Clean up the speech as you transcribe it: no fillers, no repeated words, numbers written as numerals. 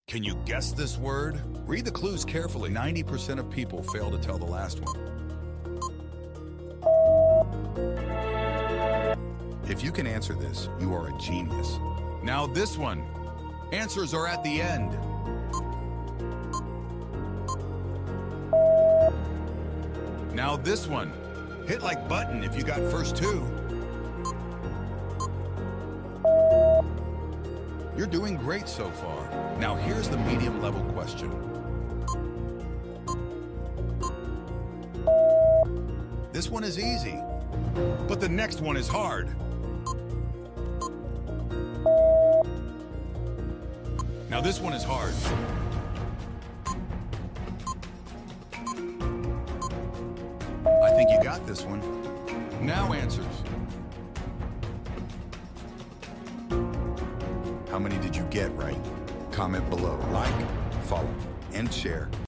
Can you guess this word? Read the clues carefully. 90% of people fail to tell the last one. If you can answer this, you are a genius. Now this one. Answers are at the end. Now this one. Hit like button if you got first two. You're doing great so far. Now here's the medium level question. This one is easy, but the next one is hard. Now this one is hard. I think you got this one. Now answers. How many did you get right? Comment below, like, follow, and share.